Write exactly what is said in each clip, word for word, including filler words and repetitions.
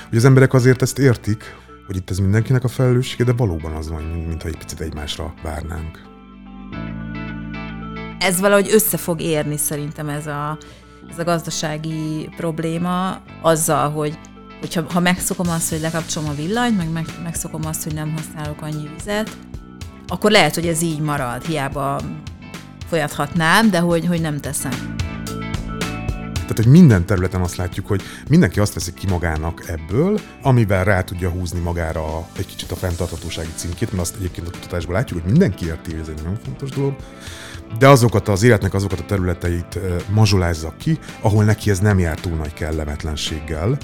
hogy az emberek azért ezt értik, hogy itt ez mindenkinek a felelőssége, de valóban az van, mintha egy picit egymásra várnánk. Ez valahogy össze fog érni szerintem ez a, ez a gazdasági probléma azzal, hogy hogyha, ha megszokom azt, hogy lekapcsolom a villanyt, meg, meg megszokom azt, hogy nem használok annyi vizet, akkor lehet, hogy ez így marad, hiába folyathatnám, de hogy, hogy nem teszem. Tehát, hogy minden területen azt látjuk, hogy mindenki azt veszi ki magának ebből, amivel rá tudja húzni magára egy kicsit a fenntarthatósági címkét, mert azt egyébként a kutatásban látjuk, hogy mindenki érti, hogy ez egy nagyon fontos dolog, de azokat az életnek azokat a területeit mazsolázza ki, ahol neki ez nem jár túl nagy kellemetlenséggel.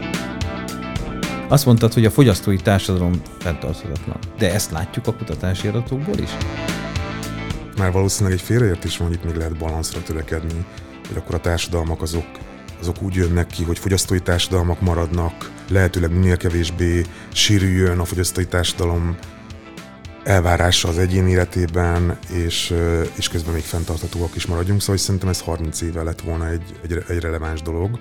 Azt mondtad, hogy a fogyasztói társadalom fenntarthatatlan. De ezt látjuk a kutatási adatokból is? Már valószínűleg egy félreértés van, hogy itt még lehet balanszra törekedni, hogy akkor a társadalmak azok, azok úgy jönnek ki, hogy fogyasztói társadalmak maradnak, lehetőleg minél kevésbé sérüljön a fogyasztói társadalom elvárása az egyén életében, és, és közben még fenntarthatóak is maradjunk, szóval szerintem ez harminc éve lett volna egy, egy, egy releváns dolog.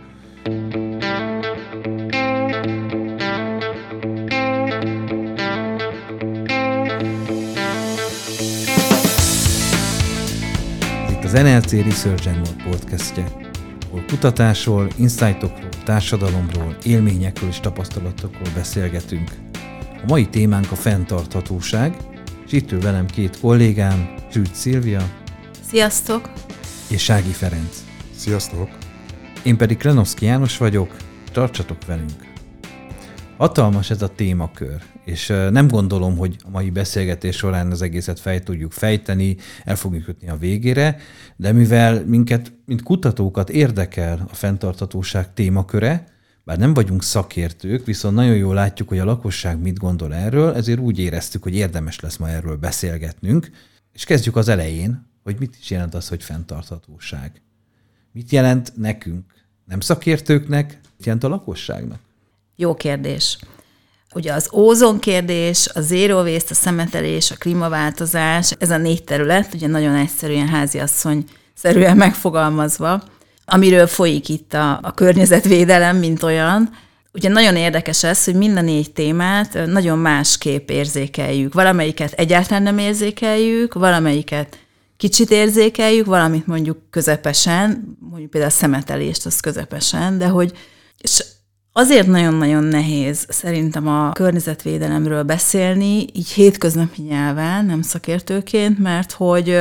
Itt az en el cé Research and More podcastje, ahol kutatásról, insightokról, társadalomról, élményekről és tapasztalatokról beszélgetünk. A mai témánk a fenntarthatóság, és itt ül velem két kollégám, Zsűcs Szilvia. Sziasztok! És Sági Ferenc. Sziasztok! Én pedig Krenovszky János vagyok, tartsatok velünk! Hatalmas ez a témakör, és nem gondolom, hogy a mai beszélgetés során az egészet fel tudjuk fejteni, el fogjuk jutni a végére, de mivel minket, mint kutatókat érdekel a fenntarthatóság témaköre, bár nem vagyunk szakértők, viszont nagyon jól látjuk, hogy a lakosság mit gondol erről, ezért úgy éreztük, hogy érdemes lesz ma erről beszélgetnünk. És kezdjük az elején, hogy mit is jelent az, hogy fenntarthatóság. Mit jelent nekünk, nem szakértőknek, mit jelent a lakosságnak? Jó kérdés. Ugye az ózon kérdés, a zero waste, a szemetelés, a klímaváltozás, ez a négy terület, ugye nagyon egyszerűen háziasszony-szerűen megfogalmazva, amiről folyik itt a, a környezetvédelem, mint olyan. Ugye nagyon érdekes ez, hogy mind a négy témát nagyon másképp érzékeljük. Valamelyiket egyáltalán nem érzékeljük, valamelyiket kicsit érzékeljük, valamit mondjuk közepesen, mondjuk például a szemetelést, az közepesen, de hogy és azért nagyon-nagyon nehéz szerintem a környezetvédelemről beszélni, így hétköznapi nyelven, nem szakértőként, mert hogy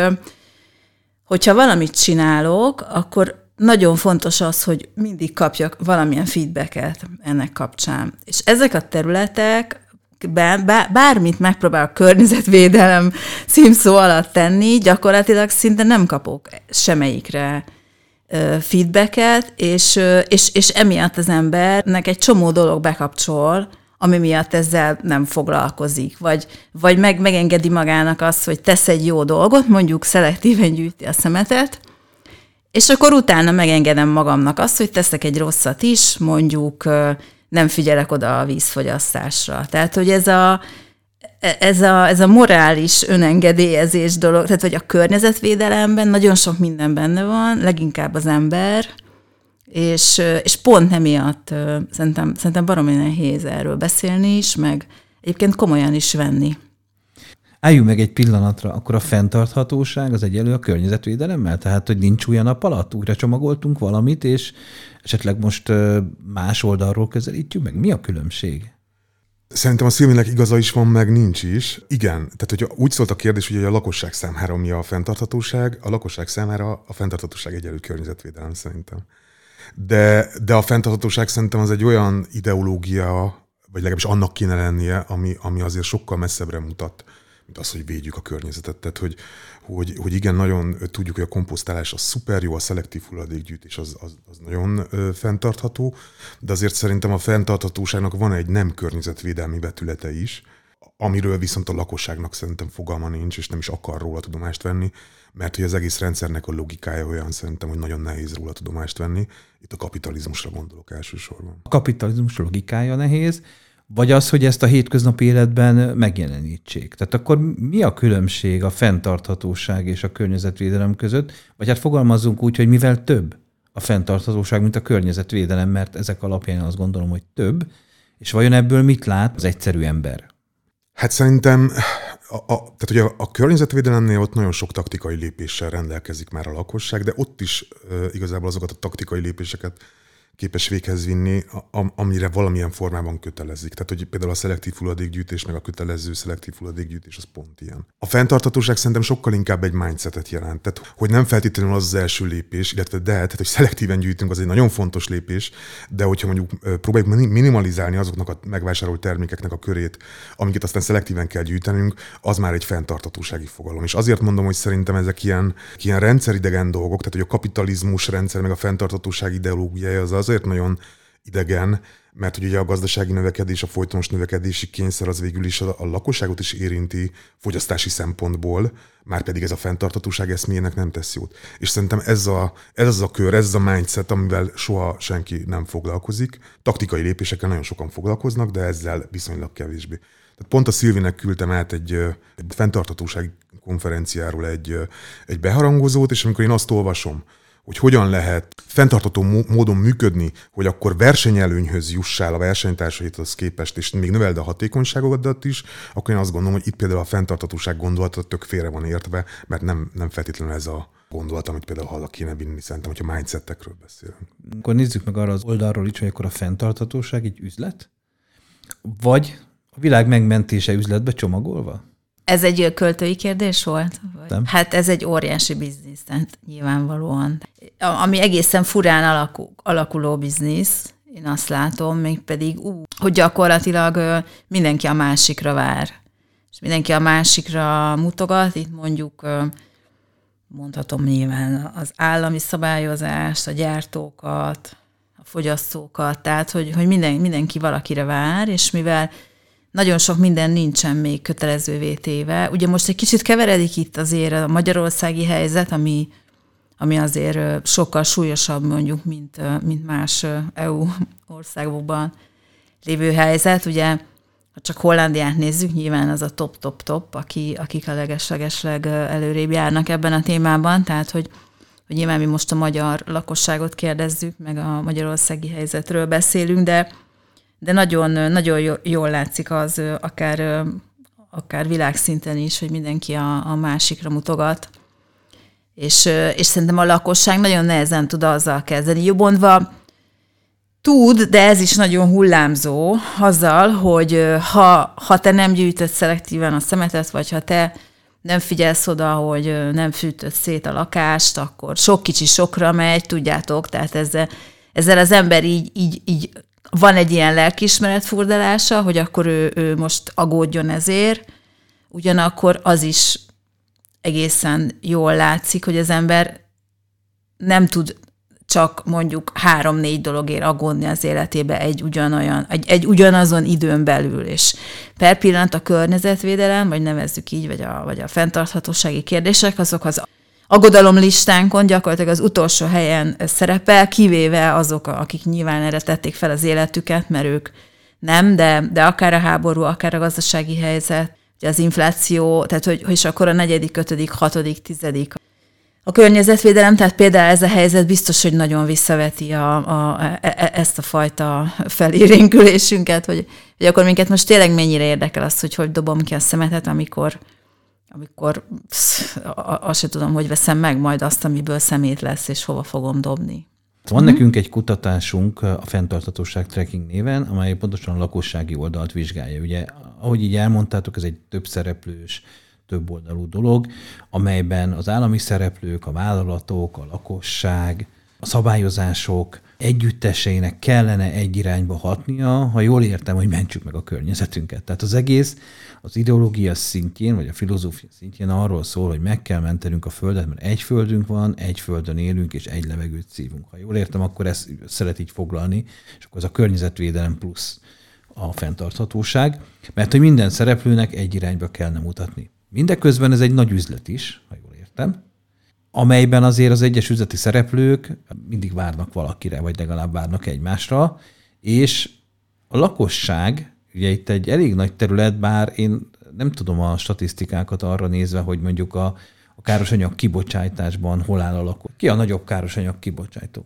hogyha valamit csinálok, akkor nagyon fontos az, hogy mindig kapjak valamilyen feedbacket ennek kapcsán. És ezek a területek, bármit megpróbál a környezetvédelem címszó alatt tenni, gyakorlatilag szinte nem kapok semmelyikre feedbacket, és, és, és emiatt az embernek egy csomó dolog bekapcsol, ami miatt ezzel nem foglalkozik, vagy, vagy meg, megengedi magának azt, hogy tesz egy jó dolgot, mondjuk szelektíven gyűjti a szemetet, és akkor utána megengedem magamnak azt, hogy teszek egy rosszat is, mondjuk nem figyelek oda a vízfogyasztásra. Tehát, hogy ez a, ez a, ez a morális önengedélyezés dolog, tehát vagy a környezetvédelemben nagyon sok minden benne van, leginkább az ember, és, és pont emiatt szerintem, szerintem baromi nehéz erről beszélni is, meg egyébként komolyan is venni. Álljunk meg egy pillanatra, akkor a fenntarthatóság az egyelő a környezetvédelemmel? Tehát, hogy nincs új a nap alatt, újra csomagoltunk valamit, és esetleg most más oldalról közelítjük meg? Mi a különbség? Szerintem a Szilvinek igaza is van, meg nincs is. Igen, tehát hogy úgy szólt a kérdés, hogy a lakosság számára mi a fenntarthatóság, a lakosság számára a fenntarthatóság egyenlő környezetvédelem szerintem. De, de a fenntarthatóság szerintem az egy olyan ideológia, vagy legalábbis annak kéne lennie, ami, ami azért sokkal messzebbre mutat, mint az, hogy védjük a környezetet. Tehát, hogy, hogy, hogy igen, nagyon tudjuk, hogy a komposztálás az szuper jó, a szelektív hulladékgyűjtés az, az, az nagyon ö, fenntartható, de azért szerintem a fenntarthatóságnak van egy nem környezetvédelmi vetülete is, amiről viszont a lakosságnak szerintem fogalma nincs, és nem is akar róla tudomást venni, mert hogy az egész rendszernek a logikája olyan szerintem, hogy nagyon nehéz róla tudomást venni. Itt a kapitalizmusra gondolok elsősorban. A kapitalizmus logikája nehéz, vagy az, hogy ezt a hétköznapi életben megjelenítsék. Tehát akkor mi a különbség a fenntarthatóság és a környezetvédelem között? Vagy hát fogalmazzunk úgy, hogy mivel több a fenntarthatóság, mint a környezetvédelem, mert ezek alapján azt gondolom, hogy több, És vajon ebből mit lát az egyszerű ember? Hát szerintem a, a, tehát ugye a, a környezetvédelemnél ott nagyon sok taktikai lépéssel rendelkezik már a lakosság, de ott is e, igazából azokat a taktikai lépéseket képes véghez vinni, amire valamilyen formában kötelezik. Tehát, hogy például a szelektív hulladékgyűjtés, meg a kötelező szelektív hulladékgyűjtés, az pont ilyen. A fenntarthatóság szerintem sokkal inkább egy mindsetet jelent. Tehát, hogy nem feltétlenül az az első lépés, illetve de, tehát, hogy szelektíven gyűjtünk, az egy nagyon fontos lépés, de hogyha mondjuk próbáljuk minimalizálni azoknak a megvásárolt termékeknek a körét, amiket aztán szelektíven kell gyűjtenünk, az már egy fenntarthatósági fogalom. És azért mondom, hogy szerintem ezek ilyen, ilyen rendszeridegen dolgok, tehát, hogy a kapitalizmus rendszer, meg a fenntarthatóság ideológiája az azért nagyon idegen, mert ugye a gazdasági növekedés, a folytonos növekedési kényszer az végül is a, a lakosságot is érinti fogyasztási szempontból, már pedig ez a fenntarthatóság eszméjének nem tesz jót. És szerintem ez, a, ez az a kör, ez az a mindset, amivel soha senki nem foglalkozik. Taktikai lépésekkel nagyon sokan foglalkoznak, de ezzel viszonylag kevésbé. Tehát pont a Szilvinek küldtem át egy, egy fenntarthatósági konferenciáról egy, egy beharangozót, és amikor én azt olvasom, hogy hogyan lehet fenntartható módon működni, hogy akkor versenyelőnyhöz jussál a versenytársaidhoz képest, és még növeld a hatékonyságodat is, akkor én azt gondolom, hogy itt például a fenntarthatóság gondolata tök félre van értve, mert nem, nem feltétlenül ez a gondolat, amit például haza kéne vinni, szerintem, hogyha mindsetekről beszélünk. Akkor nézzük meg arra az oldalról is, hogy akkor a fenntarthatóság egy üzlet, vagy a világ megmentése üzletbe csomagolva? Ez egy költői kérdés volt? Nem. Hát ez egy óriási biznisz, tehát nyilvánvalóan. Ami egészen furán alakul, alakuló biznisz, én azt látom, mégpedig ú, hogy gyakorlatilag mindenki a másikra vár. És mindenki a másikra mutogat, itt mondjuk mondhatom nyilván az állami szabályozást, a gyártókat, a fogyasztókat, tehát hogy, hogy minden, mindenki valakire vár, és mivel nagyon sok minden nincsen még kötelezővé téve. Ugye most egy kicsit keveredik itt azért a magyarországi helyzet, ami, ami azért sokkal súlyosabb mondjuk, mint, mint más é u országokban lévő helyzet. Ugye, ha csak Hollandiát nézzük, nyilván az a top-top-top, aki, akik a legeslegesleg előrébb járnak ebben a témában. Tehát, hogy, hogy nyilván mi most a magyar lakosságot kérdezzük, meg a magyarországi helyzetről beszélünk, de De nagyon, nagyon jól látszik az, akár, akár világszinten is, hogy mindenki a, a másikra mutogat. És, és szerintem a lakosság nagyon nehezen tud azzal kezdeni. Jobbontva tud, de ez is nagyon hullámzó azzal, hogy ha, ha te nem gyűjtöd szelektíven a szemetet, vagy ha te nem figyelsz oda, hogy nem fűtöd szét a lakást, akkor sok kicsi sokra megy, tudjátok, tehát ezzel, ezzel az ember így, így, így van egy ilyen lelkiismeret furdalása, hogy akkor ő, ő most aggódjon ezért, ugyanakkor az is egészen jól látszik, hogy az ember nem tud csak mondjuk három-négy dologért aggódni az életébe egy ugyanolyan, egy, egy ugyanazon időn belül, és per pillanat a környezetvédelem, vagy nevezzük így, vagy a, vagy a fenntarthatósági kérdések, azok az aggodalom listánkon gyakorlatilag az utolsó helyen szerepel, kivéve azok, akik nyilván erre tették fel az életüket, mert ők nem, de, de akár a háború, akár a gazdasági helyzet, az infláció, tehát hogy, hogy is akkor a negyedik, ötödik, hatodik, tizedik. A környezetvédelem, tehát például ez a helyzet biztos, hogy nagyon visszaveti a, a, a, ezt a fajta felérénkülésünket, hogy, hogy akkor minket most tényleg mennyire érdekel az, hogy hogy dobom ki a szemetet, amikor amikor psz, azt se tudom, hogy veszem meg majd azt, amiből szemét lesz, és hova fogom dobni. Van hmm. nekünk egy kutatásunk a Fenntarthatóság Tracking néven, amely pontosan a lakossági oldalt vizsgálja. Ugye, ahogy így elmondtátok, ez egy több szereplős, több oldalú dolog, amelyben az állami szereplők, a vállalatok, a lakosság, a szabályozások együtteseinek kellene egy irányba hatnia, ha jól értem, hogy mentsük meg a környezetünket. Tehát az egész az ideológia szintjén, vagy a filozófia szintjén arról szól, hogy meg kell mentenünk a Földet, mert egy földünk van, egy földön élünk, és egy levegőt szívunk. Ha jól értem, akkor ezt szeret így foglalni, és akkor az a környezetvédelem plusz a fenntarthatóság, mert hogy minden szereplőnek egy irányba kellene mutatni. Mindeközben ez egy nagy üzlet is, ha jól értem, amelyben azért az egyes üzleti szereplők mindig várnak valakire, vagy legalább várnak egymásra, és a lakosság, ugye itt egy elég nagy terület, bár én nem tudom a statisztikákat arra nézve, hogy mondjuk a, a károsanyag kibocsátásban hol áll a lakos. Ki a nagyobb károsanyag kibocsátó?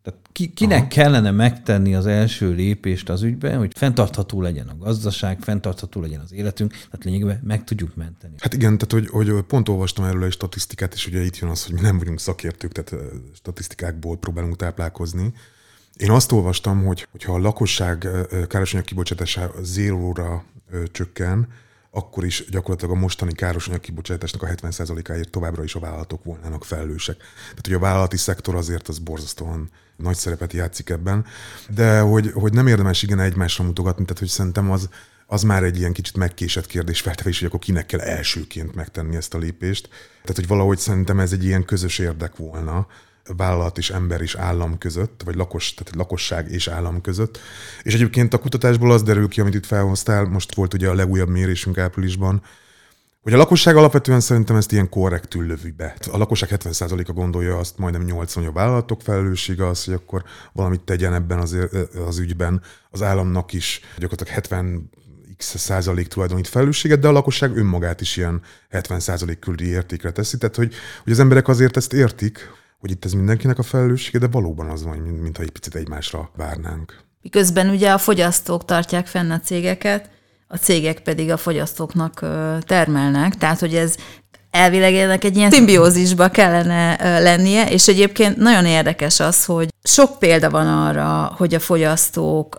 Tehát ki, kinek Aha. kellene megtenni az első lépést az ügyben, hogy fenntartható legyen a gazdaság, fenntartható legyen az életünk, tehát lényegében meg tudjuk menteni. Hát igen, tehát hogy, hogy pont olvastam erről egy statisztikát, és ugye itt jön az, hogy mi nem vagyunk szakértők, tehát statisztikákból próbálunk táplálkozni. Én azt olvastam, hogy ha a lakosság károsanyag kibocsátása zéróra csökken, akkor is gyakorlatilag a mostani károsanyag kibocsátásnak a hetven százalékáért továbbra is a vállalatok volnának felelősek. Tehát, hogy a vállalati szektor azért az borzasztóan nagy szerepet játszik ebben, de hogy, hogy nem érdemes igen egymásra mutogatni, tehát hogy szerintem az, az már egy ilyen kicsit megkésett kérdés feltevés, hogy akkor kinek kell elsőként megtenni ezt a lépést. Tehát, hogy valahogy szerintem ez egy ilyen közös érdek volna, vállalat és ember és állam között, vagy lakos, tehát lakosság és állam között. És egyébként a kutatásból az derül ki, amit itt felhoztál, most volt ugye a legújabb mérésünk áprilisban, hogy a lakosság alapvetően szerintem ezt ilyen korrektül lövi be. A lakosság hetven százaléka gondolja azt, majdnem nyolcvan, hogy a vállalatok felelőssége az, hogy akkor valamit tegyen ebben az, az ügyben. Az államnak is gyakorlatilag hetven x százalék tulajdonít felelősséget, de a lakosság önmagát is ilyen hetven százalék körüli értékre teszi. Tehát, hogy, hogy az emberek azért ezt értik, hogy itt ez mindenkinek a felelőssége, de valóban az van, mintha egy picit egymásra várnánk. Miközben ugye a fogyasztók tartják fenn a cégeket, a cégek pedig a fogyasztóknak termelnek, tehát hogy ez elvileg ennek egy ilyen szimbiózisba kellene lennie, és egyébként nagyon érdekes az, hogy sok példa van arra, hogy a fogyasztók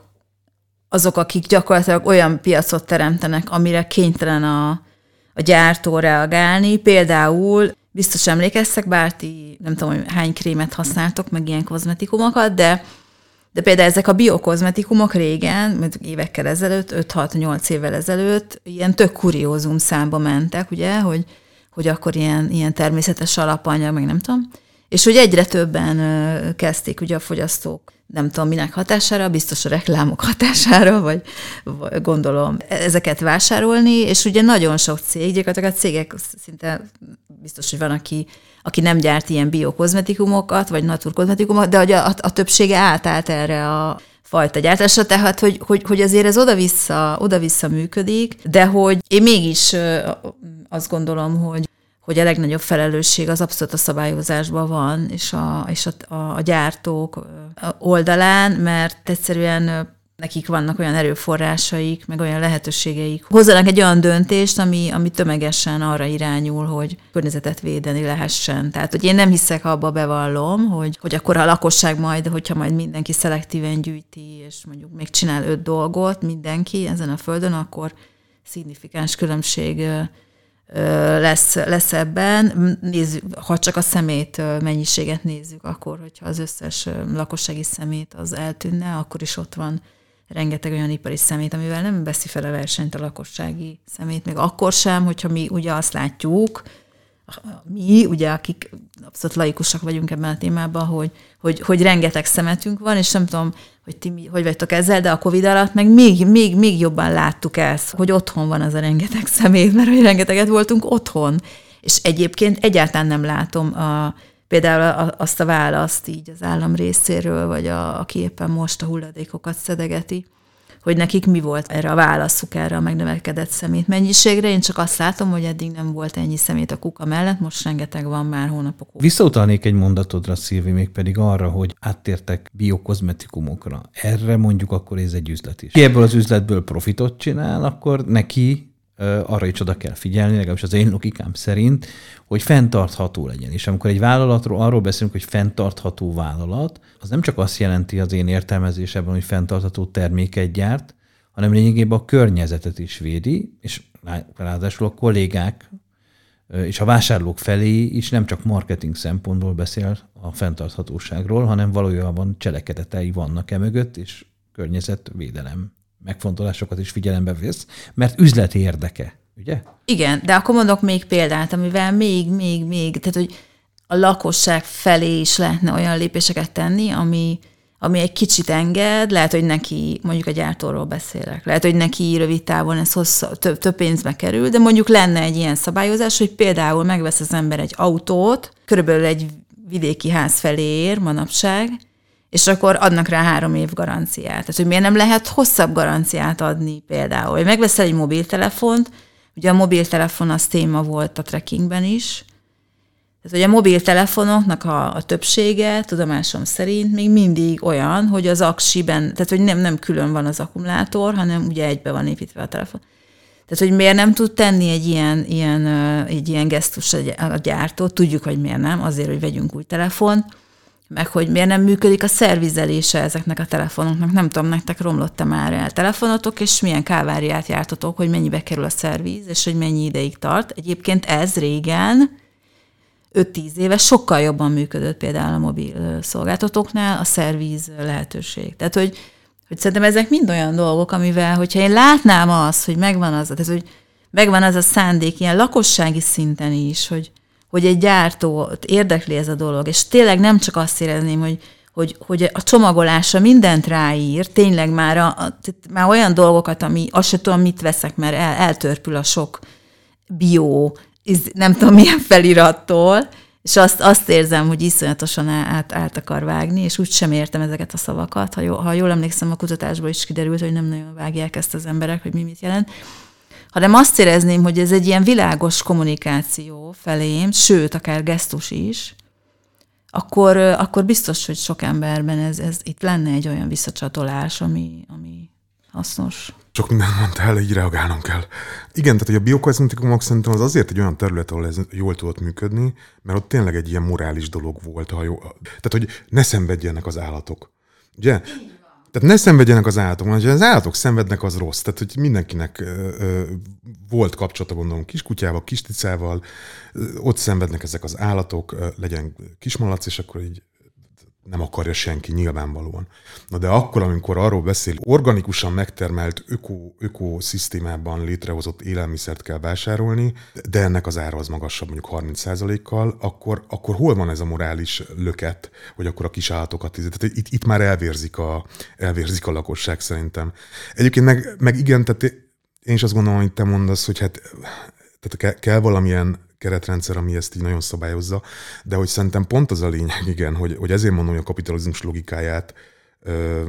azok, akik gyakorlatilag olyan piacot teremtenek, amire kénytelen a, a gyártó reagálni, például biztos emlékeztek, bár ti nem tudom, hogy hány krémet használtok, meg ilyen kozmetikumokat, de, de például ezek a biokozmetikumok régen, évekkel ezelőtt, öt-hat-nyolc évvel ezelőtt, ilyen tök kuriózum számba mentek, ugye, hogy, hogy akkor ilyen, ilyen természetes alapanyag, meg nem tudom, és hogy egyre többen kezdték ugye a fogyasztók, nem tudom minek hatására, biztos a reklámok hatására, vagy, vagy gondolom ezeket vásárolni, és ugye nagyon sok cég, gyakorlatilag a cégek szinte biztos, hogy van, aki, aki nem gyárt ilyen biokozmetikumokat, vagy naturkozmetikumokat, de a, a, a többsége átállt erre a fajta gyártásra, tehát hogy, hogy, hogy azért ez oda-vissza, oda-vissza működik, de hogy én mégis azt gondolom, hogy hogy a legnagyobb felelősség az abszolút a szabályozásban van, és a, és a, a gyártók oldalán, mert egyszerűen nekik vannak olyan erőforrásaik, meg olyan lehetőségeik. Hozzanak egy olyan döntést, ami, ami tömegesen arra irányul, hogy környezetet védeni lehessen. Tehát, hogy én nem hiszek abba, bevallom, hogy, hogy akkor a lakosság majd, hogyha majd mindenki szelektíven gyűjti, és mondjuk még csinál öt dolgot mindenki ezen a földön, akkor szignifikáns különbség lesz, lesz ebben. Nézzük, ha csak a szemét mennyiséget nézzük, akkor, hogyha az összes lakossági szemét az eltűnne, akkor is ott van rengeteg olyan ipari szemét, amivel nem veszi fel a versenyt a lakossági szemét, még akkor sem, hogyha mi ugye azt látjuk, mi, ugye, akik abszolút laikusak vagyunk ebben a témában, hogy, hogy, hogy rengeteg szemetünk van, és nem tudom, hogy ti mi, hogy vagytok ezzel, de a Covid alatt meg még, még, még jobban láttuk ezt, hogy otthon van az a rengeteg szemét, mert hogy rengeteget voltunk otthon. És egyébként egyáltalán nem látom a, például azt a választ így az állam részéről, vagy a, aki éppen most a hulladékokat szedegeti, hogy nekik mi volt erre a válaszuk, erre a megnövekedett szemét mennyiségre. Én csak azt látom, hogy eddig nem volt ennyi szemét a kuka mellett, most rengeteg van már hónapok óta. Visszautalnék egy mondatodra, Szilvi, még pedig arra, hogy áttértek biokozmetikumokra. Erre mondjuk akkor ez egy üzlet is. Ki ebből az üzletből profitot csinál, akkor neki arra is oda kell figyelni, legalábbis az én logikám szerint, hogy fenntartható legyen. És amikor egy vállalatról arról beszélünk, hogy fenntartható vállalat, az nem csak azt jelenti az én értelmezésemben, hogy fenntartható terméket gyárt, hanem lényegében a környezetet is védi, és ráadásul a kollégák és a vásárlók felé is nem csak marketing szempontból beszél a fenntarthatóságról, hanem valójában cselekedetei vannak e mögött, és környezetvédelem megfontolásokat is figyelembe vesz, mert üzleti érdeke, ugye? Igen, de akkor mondok még példát, amivel még, még, még, tehát hogy a lakosság felé is lehetne olyan lépéseket tenni, ami, ami egy kicsit enged, lehet, hogy neki, mondjuk a gyártóról beszélek, lehet, hogy neki rövid távon ez hossza, több, több pénzbe kerül, de mondjuk lenne egy ilyen szabályozás, hogy például megvesz az ember egy autót, körülbelül egy vidéki ház felé ér manapság, és akkor adnak rá három év garanciát. Tehát, hogy miért nem lehet hosszabb garanciát adni például. Hogy megveszel egy mobiltelefont, ugye a mobiltelefon az téma volt a trackingben is, Tehát, hogy a mobiltelefonoknak a, a többsége, tudomásom szerint még mindig olyan, hogy az aksiben, tehát hogy nem, nem külön van az akkumulátor, hanem ugye egybe van építve a telefon. Tehát, hogy miért nem tud tenni egy ilyen, ilyen, egy ilyen gesztus a gyártó, tudjuk, hogy miért nem, azért, hogy vegyünk új telefon, meg hogy miért nem működik a szervizelése ezeknek a telefonoknak. Nem tudom, nektek romlott-e már el telefonotok, és milyen káváriát jártatok, hogy mennyibe kerül a szerviz, és hogy mennyi ideig tart. Egyébként ez régen, öt-tíz éve sokkal jobban működött például a mobil szolgáltatóknál a szerviz lehetőség. Tehát, hogy, hogy szerintem ezek mind olyan dolgok, amivel, hogyha én látnám azt, hogy megvan az, tehát, hogy megvan az a szándék ilyen lakossági szinten is, hogy, hogy egy gyártót érdekli ez a dolog, és tényleg nem csak azt érezném, hogy, hogy, hogy a csomagolásra mindent ráír, tényleg már, a, a, már olyan dolgokat, ami azt sem tudom, mit veszek, mert el, eltörpül a sok bio, nem tudom milyen felirattól, és azt, azt érzem, hogy iszonyatosan át, át akar vágni, és úgy sem értem ezeket a szavakat. Ha, jó, ha jól emlékszem, a kutatásból is kiderült, hogy nem nagyon vágják ezt az emberek, hogy mi mit jelent. Hanem azt érezném, hogy ez egy ilyen világos kommunikáció felém, sőt, akár gesztus is, akkor, akkor biztos, hogy sok emberben ez, ez itt lenne egy olyan visszacsatolás, ami, ami hasznos. Sok mindent mondtál, így reagálnom kell. Igen, tehát hogy a biokozmetikumok szerintem az azért egy olyan terület, ahol ez jól tudott működni, mert ott tényleg egy ilyen morális dolog volt. Ha jó, tehát, hogy ne szenvedjenek az állatok. Ugye? Tehát ne szenvedjenek az állatok, mert ha az állatok szenvednek, az rossz. Tehát, hogy mindenkinek ö, ö, volt kapcsolata, gondolom, kiskutyával, kisticával, ott szenvednek ezek az állatok, ö, legyen kismalac, és akkor így nem akarja senki, nyilvánvalóan. Na de akkor, amikor arról beszél, organikusan megtermelt öko, ökoszisztémában létrehozott élelmiszert kell vásárolni, de ennek az ára az magasabb, mondjuk harminc százalékkal, akkor, akkor hol van ez a morális löket, hogy akkor a kis állatokat tízet? Tehát itt, itt már elvérzik a, elvérzik a lakosság szerintem. Egyébként meg, meg igen, tehát én is azt gondolom, hogy te mondasz, hogy hát tehát kell, kell valamilyen keretrendszer, ami ezt így nagyon szabályozza, de hogy szerintem pont az a lényeg, igen, hogy, hogy ezért mondom, hogy a kapitalizmus logikáját ö,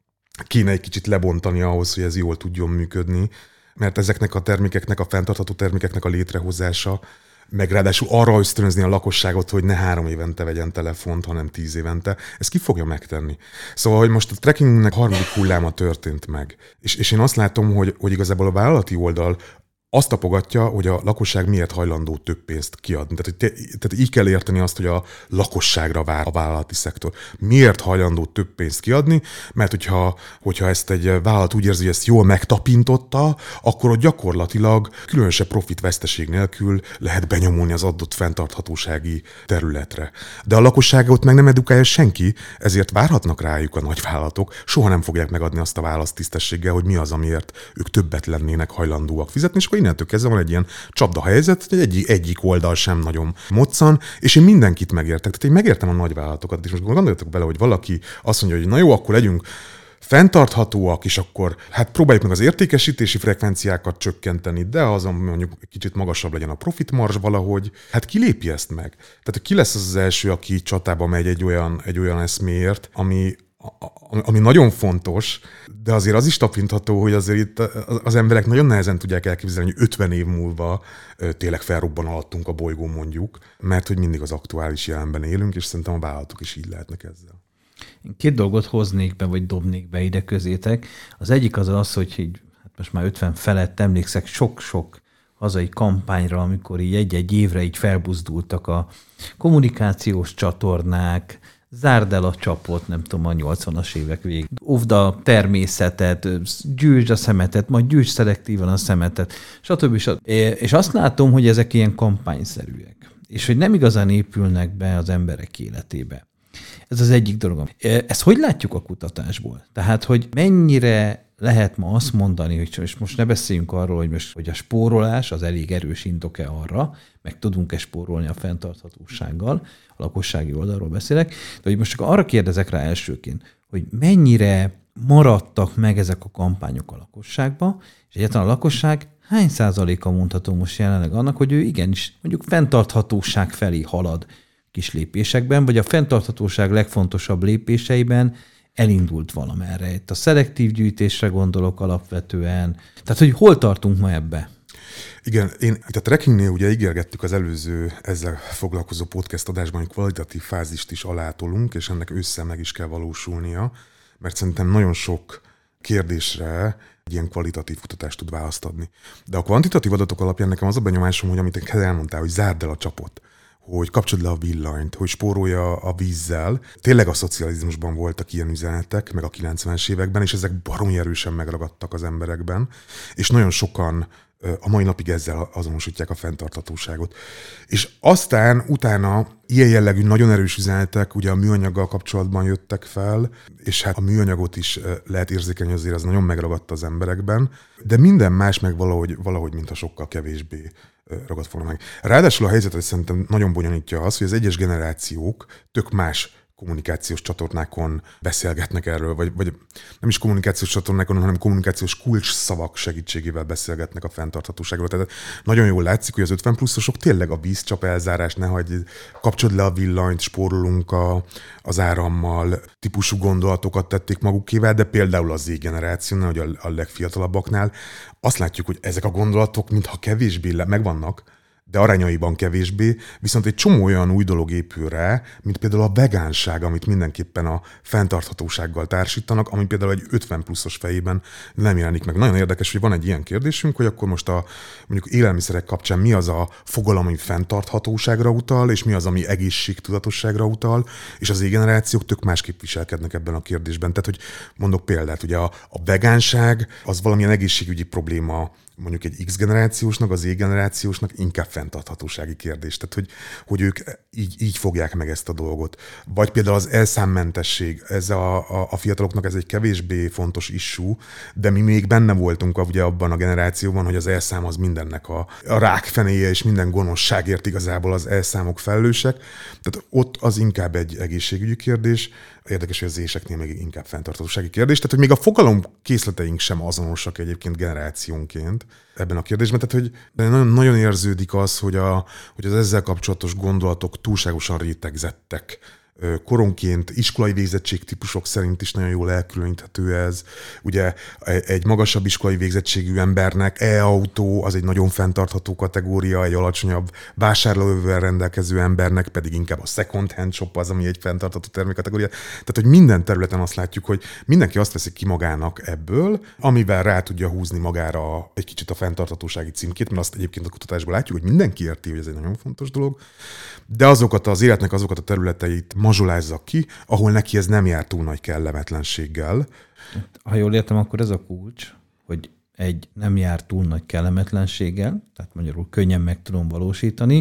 kéne egy kicsit lebontani ahhoz, hogy ez jól tudjon működni, mert ezeknek a termékeknek, a fenntartható termékeknek a létrehozása, meg ráadásul arra ösztönözni a lakosságot, hogy ne három évente vegyen telefont, hanem tíz évente, ez ki fogja megtenni. Szóval, hogy most a trekkingnek harmadik hulláma történt meg, és, és én azt látom, hogy, hogy igazából a vállalati oldal azt tapogatja, hogy a lakosság miért hajlandó több pénzt kiadni. Tehát, te, tehát így kell érteni azt, hogy a lakosságra vár a vállalati szektor. Miért hajlandó több pénzt kiadni? Mert hogyha, hogyha ezt egy vállalat úgy érzi, hogy ezt jól megtapintotta, akkor ott gyakorlatilag különösebb profit-veszteség nélkül lehet benyomulni az adott fenntarthatósági területre. De a lakosságot meg nem edukálja senki, ezért várhatnak rájuk a nagyvállalatok, soha nem fogják megadni azt a választ tisztességgel, hogy mi az, amiért ők többet lennének hajlandóak fizetni, és akkor innentől kezdve van egy ilyen csapdahelyzet, hogy egyik, egyik oldal sem nagyon moccan, és én mindenkit megértek. Tehát én megértem a nagyvállalatokat, és most gondoljatok bele, hogy valaki azt mondja, hogy na jó, akkor legyünk fenntarthatóak, és akkor hát próbáljuk meg az értékesítési frekvenciákat csökkenteni, de azon mondjuk kicsit magasabb legyen a profit marzs valahogy. Hát ki lépi ezt meg? Tehát ki lesz az az első, aki csatába megy egy olyan, egy olyan eszméért, ami ami nagyon fontos, de azért az is tapintható, hogy azért itt az emberek nagyon nehezen tudják elképzelni, hogy ötven év múlva tényleg felrobban alattunk a bolygón mondjuk, mert hogy mindig az aktuális jelenben élünk, és szerintem a vállalatok is így lehetnek ezzel. Én két dolgot hoznék be, vagy dobnék be ide közétek. Az egyik az az, hogy így, hát most már ötven felett emlékszek sok-sok hazai kampányra, amikor így egy-egy évre így felbuzdultak a kommunikációs csatornák, zárd el a csapot, nem tudom, a nyolcvanas évek végig. Óvd a természetet, gyűjtsd a szemetet, majd gyűjtsd szelektívan a szemetet, stb. stb. És azt látom, hogy ezek ilyen kampányszerűek, és hogy nem igazán épülnek be az emberek életébe. Ez az egyik dolog. Ezt hogy látjuk a kutatásból? Tehát, hogy mennyire lehet ma azt mondani, hogy és most ne beszéljünk arról, hogy, most, hogy a spórolás az elég erős indok-e arra, meg tudunk-e spórolni a fenntarthatósággal, a lakossági oldalról beszélek, de hogy most csak arra kérdezek rá elsőként, hogy mennyire maradtak meg ezek a kampányok a lakosságba, és egyáltalán a lakosság hány százaléka mondható most jelenleg annak, hogy ő igenis mondjuk fenntarthatóság felé halad kis lépésekben, vagy a fenntarthatóság legfontosabb lépéseiben elindult valamerre. Itt a szelektív gyűjtésre gondolok alapvetően. Tehát, hogy hol tartunk ma ebbe? Igen, én itt a trekkingnél ugye ígérgettük az előző ezzel foglalkozó podcast adásban, hogy kvalitatív fázist is alátolunk, és ennek ősszel meg is kell valósulnia, mert szerintem nagyon sok kérdésre egy ilyen kvalitatív kutatást tud választ adni. De a kvantitatív adatok alapján nekem az a benyomásom, hogy amit elmondtál, hogy zárd el a csapot, hogy kapcsold le a villanyt, hogy spórolja a vízzel. Tényleg a szocializmusban voltak ilyen üzenetek, meg a kilencvenes években, és ezek baromi erősen megragadtak az emberekben, és nagyon sokan a mai napig ezzel azonosítják a fenntarthatóságot. És aztán utána ilyen jellegű nagyon erős üzenetek ugye a műanyaggal kapcsolatban jöttek fel, és hát a műanyagot is lehet érzékelni, azért az nagyon megragadta az emberekben, de minden más meg valahogy, valahogy mintha sokkal kevésbé ragadt volna meg. Ráadásul a helyzetet szerintem nagyon bonyolítja az, hogy az egyes generációk tök más kommunikációs csatornákon beszélgetnek erről, vagy, vagy nem is kommunikációs csatornákon, hanem kommunikációs kulcs szavak segítségével beszélgetnek a fenntarthatóságról. Tehát nagyon jól látszik, hogy az ötven pluszosok tényleg a vízcsap elzárás, ne hagyj, kapcsold le a villanyt, spórolunk a, az árammal, típusú gondolatokat tették magukével, de például az Z-generációnál, hogy a, a legfiatalabbaknál azt látjuk, hogy ezek a gondolatok mintha kevésbé le, megvannak, de arányaiban kevésbé, viszont egy csomó olyan új dolog épül rá, mint például a vegánság, amit mindenképpen a fenntarthatósággal társítanak, ami például egy ötven pluszos fejében nem jelenik meg. Nagyon érdekes, hogy van egy ilyen kérdésünk, hogy akkor most a mondjuk élelmiszerek kapcsán mi az a fogalom, ami fenntarthatóságra utal, és mi az, ami egészségtudatosságra utal, és az Z-generációk tök másképp viselkednek ebben a kérdésben. Tehát, hogy mondok példát, ugye a, a vegánság az valamilyen egészségügyi probléma, mondjuk egy X-generációsnak, az Z-generációsnak inkább fenntarthatósági kérdés. Tehát, hogy, hogy ők így, így fogják meg ezt a dolgot. Vagy például az elszámmentesség. Ez a, a, a fiataloknak ez egy kevésbé fontos issue, de mi még benne voltunk ugye abban a generációban, hogy az elszám az mindennek a, a rákfenéje, és minden gonoszságért igazából az elszámok felelősek. Tehát ott az inkább egy egészségügyi kérdés. Érdekes, hogy az éseknél még inkább fenntarthatósági kérdés. Tehát, hogy még a fogalom készleteink sem azonosak egyébként generációnként ebben a kérdésben. Tehát, hogy nagyon, nagyon érződik az, hogy, a, hogy az ezzel kapcsolatos gondolatok túlságosan rétegzettek. Koronként, iskolai végzettség típusok szerint is nagyon jól elkülöníthető ez. Ugye egy magasabb iskolai végzettségű embernek e-autó az egy nagyon fenntartható kategória, egy alacsonyabb vásárlóerővel rendelkező embernek pedig inkább a second hand shop az, ami egy fenntartható termékkategória. Tehát, hogy minden területen azt látjuk, hogy mindenki azt veszi ki magának ebből, amivel rá tudja húzni magára egy kicsit a fenntarthatósági címkét, mert azt egyébként a kutatásból látjuk, hogy mindenki érti, hogy ez egy nagyon fontos dolog, de azokat az életnek azokat a területeit mazsolázza ki, ahol neki ez nem jár túl nagy kellemetlenséggel. Ha jól értem, akkor ez a kulcs, hogy egy nem jár túl nagy kellemetlenséggel, tehát magyarul könnyen meg tudom valósítani,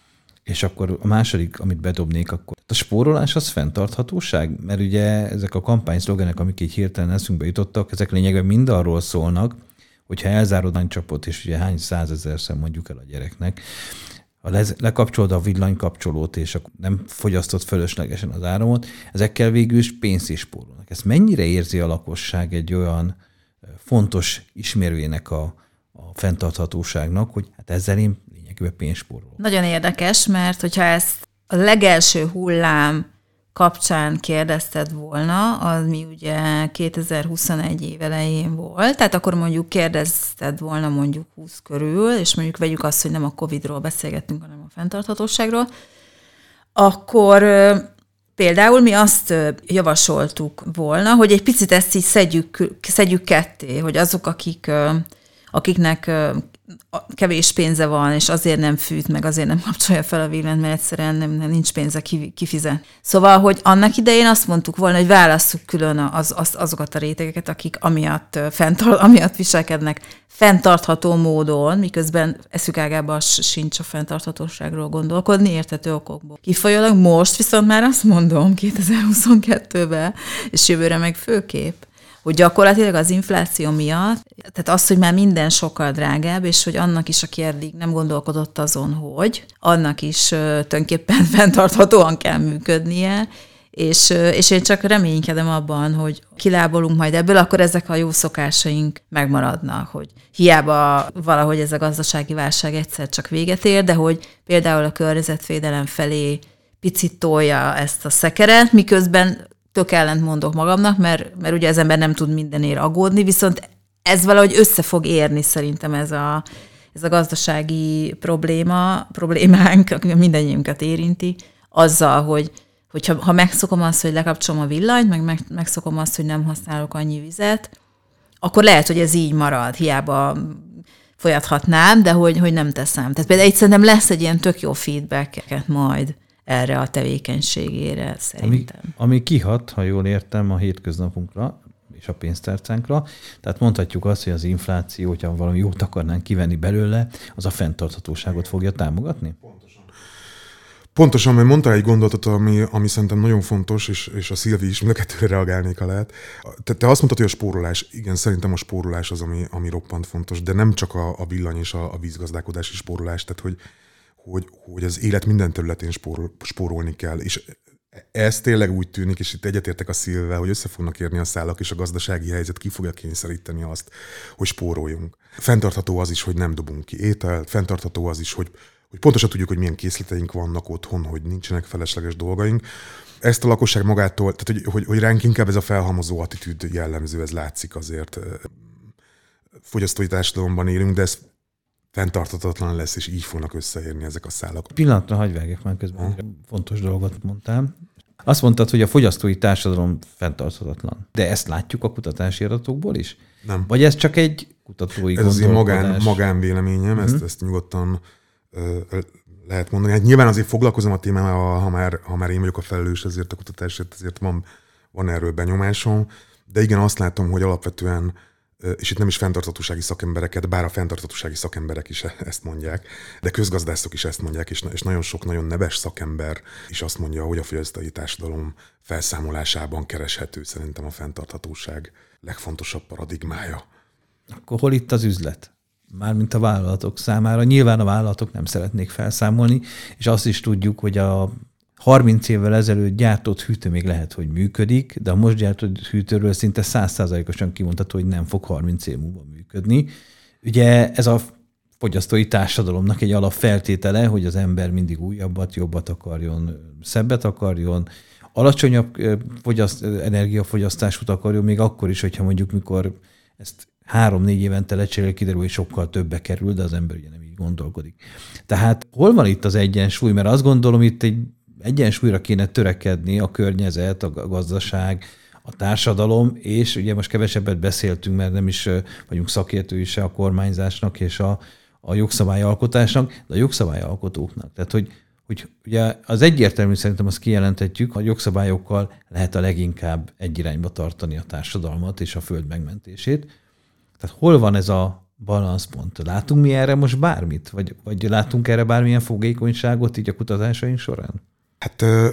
és akkor a második, amit bedobnék, akkor a spórolás az fenntarthatóság, mert ugye ezek a kampányszlogenek, amik így hirtelen eszünkbe jutottak, ezek lényegben mind arról szólnak, hogyha elzárod a csapot, és ugye hány százezerszer mondjuk el a gyereknek, ha lekapcsolod a villanykapcsolót, és akkor nem fogyasztott fölöslegesen az áramot, ezekkel végül is pénzt is spórolnak. Ezt mennyire érzi a lakosság egy olyan fontos ismérvének a, a fenntarthatóságnak, hogy hát ezzel én lényegében pénzt spórolok. Nagyon érdekes, mert hogyha ezt a legelső hullám kapcsán kérdezted volna, az mi ugye kétezer-huszonegy év elején volt, tehát akkor mondjuk kérdezted volna mondjuk húsz körül, és mondjuk vegyük azt, hogy nem a Covidról beszélgettünk, hanem a fenntarthatóságról, akkor például mi azt javasoltuk volna, hogy egy picit ezt így szedjük, szedjük ketté, hogy azok, akik, akiknek kevés pénze van, és azért nem fűt, meg azért nem kapcsolja fel a villanyt, mert egyszerűen nem, nem, nincs pénze kifizet. Szóval, hogy annak idején azt mondtuk volna, hogy válasszuk külön az, az, azokat a rétegeket, akik amiatt, fenntart, amiatt viselkednek fenntartható módon, miközben eszük ágában sincs a fenntarthatóságról gondolkodni, érthető okokból. Kifolyólag most viszont már azt mondom kétezer-huszonkettőben, és jövőre meg főképp, hogy gyakorlatilag az infláció miatt, tehát az, hogy már minden sokkal drágább, és hogy annak is, aki eddig nem gondolkodott azon, hogy annak is tulajdonképpen fenntarthatóan kell működnie, és, és én csak reménykedem abban, hogy kilábolunk majd ebből, akkor ezek a jó szokásaink megmaradnak, hogy hiába valahogy ez a gazdasági válság egyszer csak véget ér, de hogy például a környezetvédelem felé picit tolja ezt a szekeret, miközben tök ellent mondok magamnak, mert, mert ugye az ember nem tud mindenért aggódni, viszont ez valahogy össze fog érni szerintem ez a, ez a gazdasági probléma, problémánk, ami mindannyiunkat érinti, azzal, hogy hogyha, ha megszokom azt, hogy lekapcsolom a villanyt, meg, meg megszokom azt, hogy nem használok annyi vizet, akkor lehet, hogy ez így marad, hiába folyathatnám, de hogy, hogy nem teszem. Tehát például itt szerintem lesz egy ilyen tök jó feedback majd erre a tevékenységére szerintem. Ami, ami kihat, ha jól értem, a hétköznapunkra és a pénztárcánkra. Tehát mondhatjuk azt, hogy az infláció, hogyha valami jót akarnánk kivenni belőle, az a fenntarthatóságot fogja támogatni? Pontosan. Pontosan, mert mondtál egy gondolatot, ami, ami szerintem nagyon fontos, és, és a Szilvi is mind a kettőre reagálnék, ha lehet. Te, te azt mondtad, hogy a spórolás, igen, szerintem a spórolás az, ami, ami roppant fontos, de nem csak a, a villany és a, a vízgazdálkodási spórolás, tehát hogy, hogy, hogy az élet minden területén spórol, spórolni kell, és ez tényleg úgy tűnik, és itt egyetértek a Szilvivel, hogy össze fognak érni a szálak, és a gazdasági helyzet ki fogja kényszeríteni azt, hogy spóroljunk. Fenntartható az is, hogy nem dobunk ki ételt, fenntartható az is, hogy hogy pontosan tudjuk, hogy milyen készleteink vannak otthon, hogy nincsenek felesleges dolgaink. Ezt a lakosság magától, tehát hogy, hogy, hogy ránk inkább ez a felhalmozó attitűd jellemző, ez látszik azért. Fogyasztói társadalomban élünk, de ez fenntarthatatlan lesz, és így fognak összeérni ezek a szálak. Pillanatra hagyj vágjak már közben, ha. Fontos dolgot mondtál. Azt mondtad, hogy a fogyasztói társadalom fenntarthatatlan. De ezt látjuk a kutatási adatokból is? Nem. Vagy ez csak egy kutatói ez gondolkodás? Ez az én magán, magánvéleményem, uh-huh. ezt, ezt nyugodtan lehet mondani. Hát nyilván azért foglalkozom a témával, ha már, ha már én vagyok a felelős ezért a kutatásért, ezért van, van erről benyomásom, de igen, azt látom, hogy alapvetően, és itt nem is fenntarthatósági szakembereket, bár a fenntarthatósági szakemberek is ezt mondják, de közgazdászok is ezt mondják, és, és nagyon sok nagyon neves szakember is azt mondja, hogy a fogyasztói társadalom felszámolásában kereshető szerintem a fenntarthatóság legfontosabb paradigmája. Akkor hol itt az üzlet? Mármint a vállalatok számára. Nyilván a vállalatok nem szeretnék felszámolni, és azt is tudjuk, hogy a harminc évvel ezelőtt gyártott hűtő még lehet, hogy működik, de a most gyártott hűtőről szinte száz százalékosan kimondható, hogy nem fog harminc év múlva működni. Ugye ez a fogyasztói társadalomnak egy alapfeltétele, hogy az ember mindig újabbat, jobbat akarjon, szebbet akarjon, alacsonyabb fogyaszt, energiafogyasztásút akarjon, még akkor is, hogyha mondjuk mikor ezt három-négy évente lecserél, kiderül, hogy sokkal többe kerül, de az ember ugye nem így gondolkodik. Tehát hol van itt az egyensúly? Mert azt gondolom, itt egy egyensúlyra kéne törekedni a környezet, a gazdaság, a társadalom, és ugye most kevesebbet beszéltünk, mert nem is vagyunk szakértői se a kormányzásnak és a, a jogszabályalkotásnak, de a jogszabályalkotóknak. Tehát, hogy, hogy ugye az egyértelmű szerintem azt kijelentetjük, hogy a jogszabályokkal lehet a leginkább egy irányba tartani a társadalmat és a föld megmentését. Tehát hol van ez a balanszpont? Látunk mi erre most bármit? Vagy, vagy látunk erre bármilyen fogékonyságot így a kutatásaink során? Hát euh,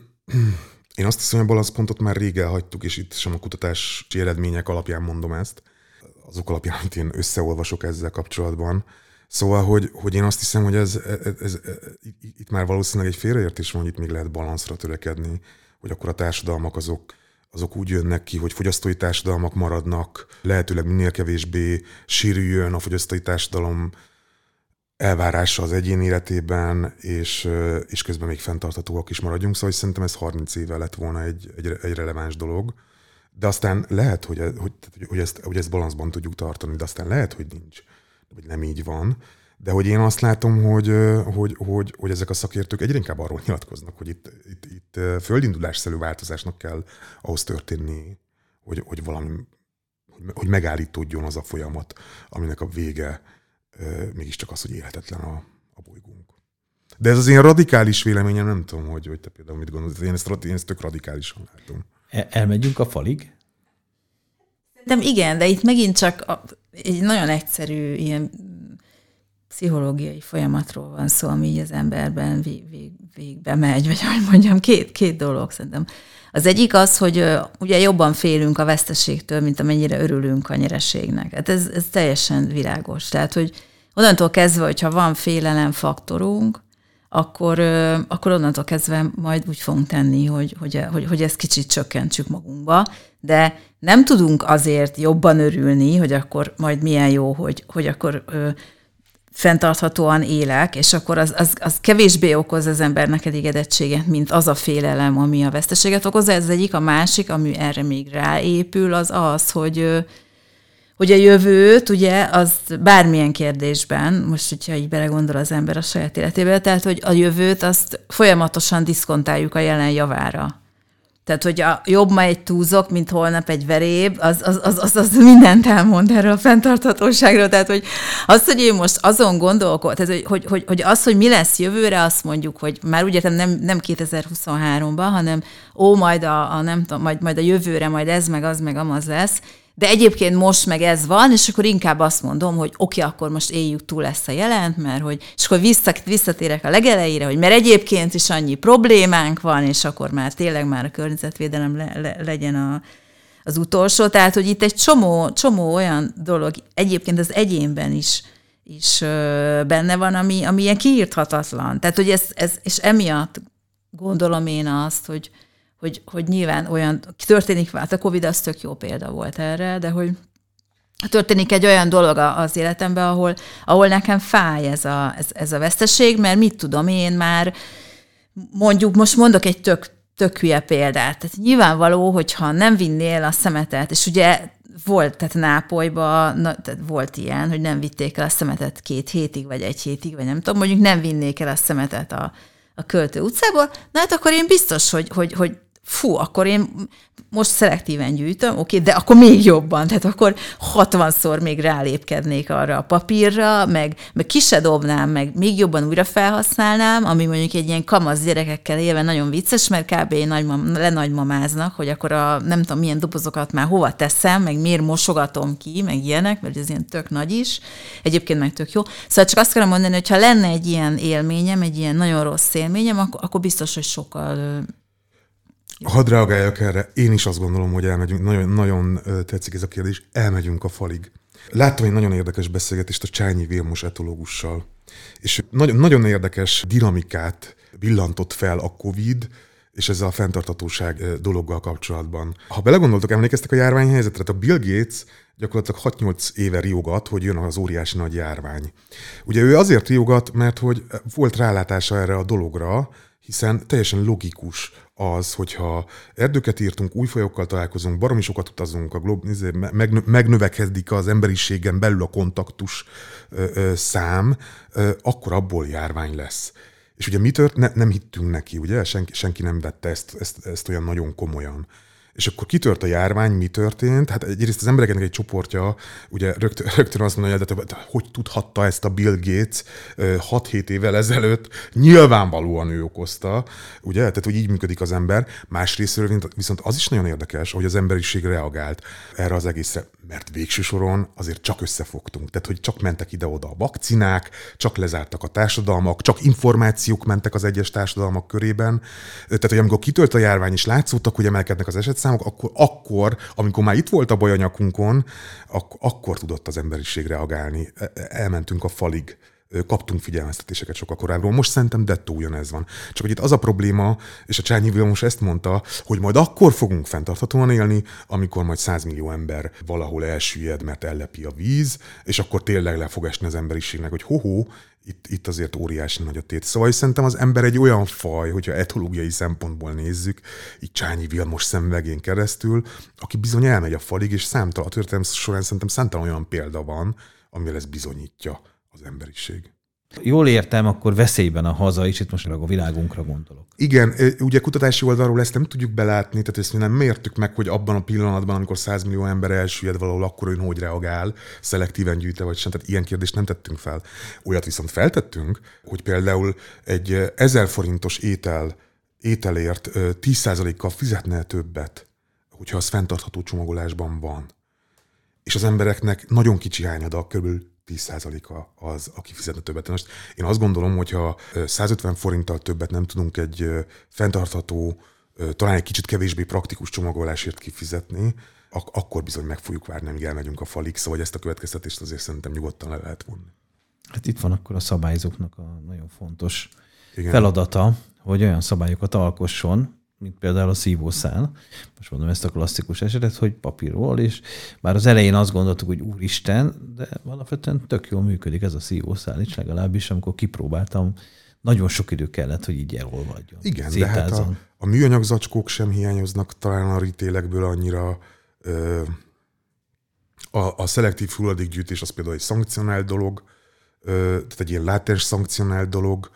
én azt hiszem, hogy a balanszpontot már rég elhagytuk, és itt sem a kutatási eredmények alapján mondom ezt, azok alapján, amit én összeolvasok ezzel kapcsolatban. Szóval, hogy, hogy én azt hiszem, hogy ez, ez, ez, itt már valószínűleg egy félreértés van, hogy itt még lehet balanszra törekedni, hogy akkor a társadalmak azok azok úgy jönnek ki, hogy fogyasztói társadalmak maradnak, lehetőleg minél kevésbé sérüljön a fogyasztói társadalom elvárása az egyén életében, és, és közben még fenntarthatóak is maradjunk. Szóval szerintem ez harminc éve lett volna egy, egy, egy releváns dolog. De aztán lehet, hogy, hogy, hogy, ezt, hogy ezt balanszban tudjuk tartani, de aztán lehet, hogy nincs, vagy nem így van. De hogy én azt látom, hogy, hogy, hogy, hogy ezek a szakértők egyre inkább arról nyilatkoznak, hogy itt, itt, itt földindulásszerű változásnak kell ahhoz történni, hogy, hogy valami, hogy megállítódjon az a folyamat, aminek a vége mégiscsak az, hogy élhetetlen a, a bolygónk. De ez az én radikális véleményem, nem tudom, hogy, hogy te például mit gondolsz, én ezt, én ezt tök radikálisan látom. Elmegyünk a falig? Szerintem igen, de itt megint csak a, egy nagyon egyszerű ilyen pszichológiai folyamatról van szó, ami így az emberben vég, vég, végbe megy, vagy hogy mondjam, két, két dolog szerintem. Az egyik az, hogy uh, ugye jobban félünk a veszteségtől, mint amennyire örülünk a nyereségnek. Hát ez, ez teljesen világos. Tehát, hogy onnantól kezdve, hogyha van félelemfaktorunk, akkor, uh, akkor onnantól kezdve majd úgy fogunk tenni, hogy, hogy, hogy, hogy ezt kicsit csökkentsük magunkba, de nem tudunk azért jobban örülni, hogy akkor majd milyen jó, hogy, hogy akkor uh, fenntarthatóan élek, és akkor az, az, az kevésbé okoz az embernek elégedettséget, mint az a félelem, ami a veszteséget okozza. Ez az egyik, a másik, ami erre még ráépül, az az, hogy, hogy a jövőt, ugye, az bármilyen kérdésben, most, hogyha így belegondol az ember a saját életébe, tehát, hogy a jövőt azt folyamatosan diszkontáljuk a jelen javára. Tehát, hogy a jobb ma egy túzok, mint holnap egy veréb, az, az, az, az, az mindent elmond erről a fenntarthatóságról. Tehát, hogy az, hogy én most azon gondolkodom, tehát, hogy, hogy, hogy, hogy az, hogy mi lesz jövőre, azt mondjuk, hogy már úgy értem nem, nem kétezer-huszonháromban, hanem ó, majd a, a, nem tudom, majd, majd a jövőre, majd ez, meg az, meg amaz lesz. De egyébként most meg ez van, és akkor inkább azt mondom, hogy oké, okay, akkor most éljük túl ezt a jelent, mert hogy, és akkor vissza, visszatérek a legelejére, hogy mert egyébként is annyi problémánk van, és akkor már tényleg már a környezetvédelem le, le, legyen a, az utolsó. Tehát, hogy itt egy csomó, csomó olyan dolog egyébként az egyénben is, is ö, benne van, ami, ami ilyen kiírthatatlan. Tehát, hogy ez, ez, és emiatt gondolom én azt, hogy Hogy, hogy nyilván olyan történik, hát a Covid az tök jó példa volt erre, de hogy történik egy olyan dolog az életemben, ahol, ahol nekem fáj ez a, ez, ez a veszteség, mert mit tudom én már, mondjuk most mondok egy tök, tök hülye példát. Tehát nyilvánvaló, hogyha nem vinnél a szemetet, és ugye volt, tehát Nápolyban na, tehát volt ilyen, hogy nem vitték el a szemetet két hétig, vagy egy hétig, vagy nem tudom, mondjuk nem vinnék el a szemetet a, a Költő utcából, na hát akkor én biztos, hogy, hogy, hogy fú, akkor én most szelektíven gyűjtöm, oké, de akkor még jobban, tehát akkor hatvanszor még rálépkednék arra a papírra, meg, meg ki se dobnám, meg még jobban újra felhasználnám, ami mondjuk egy ilyen kamasz gyerekekkel élve nagyon vicces, mert kb. Nagymam, lenagymamáznak, hogy akkor a nem tudom milyen dobozokat már hova teszem, meg miért mosogatom ki, meg ilyenek, mert ez ilyen tök nagy is, egyébként meg tök jó. Szóval csak azt akarom mondani, hogy ha lenne egy ilyen élményem, egy ilyen nagyon rossz élményem, akkor, akkor biztos, hogy sokkal... Hadd reagáljak erre. Én is azt gondolom, hogy elmegyünk. Nagyon, nagyon tetszik ez a kérdés. Elmegyünk a falig. Láttam egy nagyon érdekes beszélgetést a Csányi Vilmos etológussal. És nagyon, nagyon érdekes dinamikát villantott fel a Covid és ezzel a fenntarthatóság dologgal kapcsolatban. Ha belegondoltok, emlékeztek a járványhelyzetre, a Bill Gates gyakorlatilag hat-nyolc éve riogat, hogy jön az óriási nagy járvány. Ugye ő azért riogat, mert hogy volt rálátása erre a dologra, hiszen teljesen logikus az, hogyha erdőket írtunk, új fajokkal találkozunk, baromi sokat utazunk, a glob, megnövekedik az emberiségen belül a kontaktus ö, ö, szám, ö, akkor abból járvány lesz. És ugye mi tört? Ne, nem hittünk neki, ugye? Senki, senki nem vette ezt, ezt, ezt olyan nagyon komolyan. És akkor kitört a járvány, mi történt? Hát egyrészt az embereknek egy csoportja ugye rögtön, rögtön azt mondja, hogy hogy tudhatta ezt a Bill Gates hat-hét évvel ezelőtt, nyilvánvalóan ő okozta, ugye? Tehát, hogy így működik az ember. Másrésztről viszont az is nagyon érdekes, hogy az emberiség reagált erre az egészre, mert végső soron azért csak összefogtunk. Tehát, hogy csak mentek ide-oda a vakcinák, csak lezártak a társadalmak, csak információk mentek az egyes társadalmak körében. Tehát, hogy amikor kitört a járvány és látszottak, hogy emelkednek az esetszámok, akkor, akkor, amikor már itt volt a baj a nyakunkon, ak- akkor tudott az emberiség reagálni. Elmentünk a falig, kaptunk figyelmeztetéseket sokkal korábban. Most szerintem dettó ugyanez van. Csak hogy itt az a probléma, és a Csányi Vilmos ezt mondta, hogy majd akkor fogunk fenntarthatóan élni, amikor majd százmillió ember valahol elsüllyed, mert ellepi a víz, és akkor tényleg le fog esni az emberiségnek, hogy hoho, itt, itt azért óriási nagy a tét. Szóval szerintem az ember egy olyan faj, hogyha etológiai szempontból nézzük, így Csányi Vilmos szemüvegén keresztül, aki bizony elmegy a falig, és számtalan, a történelem során szerintem számtalan olyan példa van, amivel ez bizonyítja az emberiség. Jól értem, akkor veszélyben a haza is, itt most a világunkra gondolok. Igen, ugye kutatási oldalról ezt nem tudjuk belátni, tehát ezt mi nem mértük meg, hogy abban a pillanatban, amikor százmillió ember elsüllyed valahol, akkor ön hogy reagál, szelektíven gyűjte vagy sem, tehát ilyen kérdést nem tettünk fel. Olyat viszont feltettünk, hogy például egy ezer forintos étel, ételért tíz százalékkal fizetne többet, hogyha az fenntartható csomagolásban van. És az embereknek nagyon kicsi hányada, körülbelül tíz százaléka az, aki fizetne többet. Most én azt gondolom, hogyha százötven forinttal többet nem tudunk egy fenntartható, talán egy kicsit kevésbé praktikus csomagolásért kifizetni, ak- akkor bizony meg fogjuk várni, amíg elmegyünk a falig, szóval ezt a következtetést azért szerintem nyugodtan le lehet vonni. Hát itt van akkor a szabályzóknak a nagyon fontos Igen. feladata, hogy olyan szabályokat alkosson, mint például a szívószál. Most mondom ezt a klasszikus esetet, hogy papírról, és bár az elején azt gondoltuk, hogy úristen, de alapvetően tök jól működik ez a szívószál is, legalábbis amikor kipróbáltam, nagyon sok idő kellett, hogy így elolvadjon. Igen, de hát a, a műanyag zacskók sem hiányoznak talán a ritélekből annyira. Ö, A, a szelektív hulladékgyűjtés az például egy szankcionált dolog, tehát egy ilyen látens szankcionált dolog,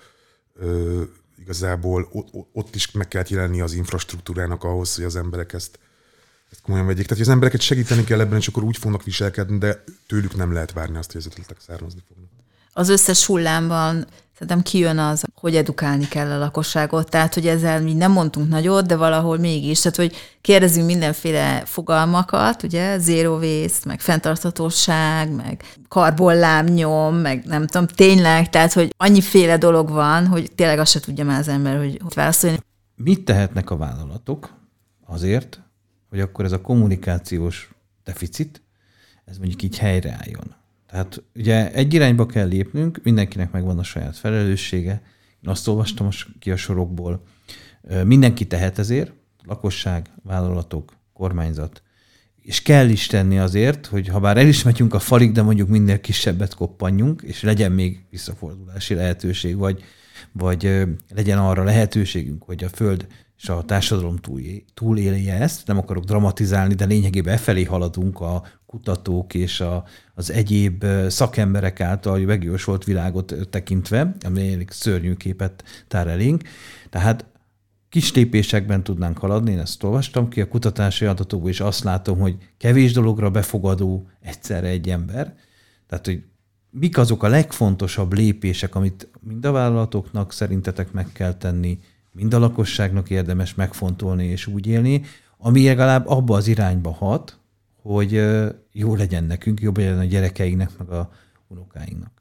igazából ott is meg kell jelenni az infrastruktúrának ahhoz, hogy az emberek ezt, ezt komolyan vegyék. Tehát, hogy az embereket segíteni kell ebben, és akkor úgy fognak viselkedni, de tőlük nem lehet várni azt, hogy az ötletek származni fognak. Az összes hullámban szerintem kijön az, hogy edukálni kell a lakosságot. Tehát, hogy ezzel mi nem mondtunk nagyot, de valahol mégis. Tehát, hogy kérdezünk mindenféle fogalmakat, ugye, zero waste, meg fenntarthatóság, meg karbonlábnyom, meg nem tudom, tényleg, tehát, hogy annyiféle dolog van, hogy tényleg azt se tudja már az ember, hogy hogy válaszolni. Mit tehetnek a vállalatok azért, hogy akkor ez a kommunikációs deficit, ez mondjuk így helyreálljon? Tehát ugye egy irányba kell lépnünk, mindenkinek megvan a saját felelőssége. Én azt olvastam ki a sorokból. Mindenki tehet ezért, lakosság, vállalatok, kormányzat. És kell is tenni azért, hogy ha bár el is megyünk a falig, de mondjuk minél kisebbet koppanjunk, és legyen még visszafordulási lehetőség, vagy, vagy legyen arra lehetőségünk, hogy a Föld és a társadalom túlélje ezt. Nem akarok dramatizálni, de lényegében e felé haladunk a kutatók és a, az egyéb szakemberek által megjósolt világot tekintve, ami elég szörnyű képet tár elénk. Tehát kis lépésekben tudnánk haladni, én ezt olvastam ki a kutatási adatokból, és azt látom, hogy kevés dologra befogadó egyszerre egy ember. Tehát, hogy mik azok a legfontosabb lépések, amit mind a vállalatoknak szerintetek meg kell tenni, mind a lakosságnak érdemes megfontolni és úgy élni, ami legalább abba az irányba hat, hogy jó legyen nekünk, jobb legyen a gyerekeinknek, meg a unokáinknak.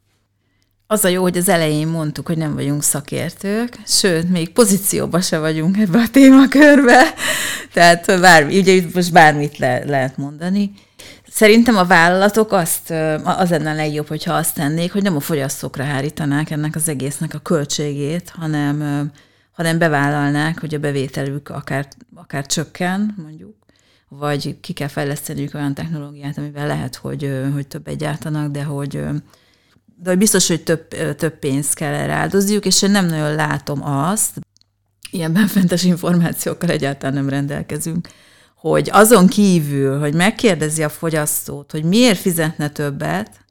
Az a jó, hogy az elején mondtuk, hogy nem vagyunk szakértők, sőt, még pozícióban se vagyunk ebbe a témakörbe, tehát bármi, ugye most bármit le, lehet mondani. Szerintem a vállalatok azt, az lenne a legjobb, hogyha azt tennék, hogy nem a fogyasztókra hárítanák ennek az egésznek a költségét, hanem, hanem bevállalnák, hogy a bevételük akár, akár csökken, mondjuk, vagy ki kell fejleszteniük olyan technológiát, amivel lehet, hogy, hogy többet gyártanak, de hogy, de hogy biztos, hogy több, több pénzt kell erre áldozniuk, és én nem nagyon látom azt, ilyen benfentes információkkal egyáltalán nem rendelkezünk, hogy azon kívül, hogy megkérdezi a fogyasztót, hogy miért fizetne többet,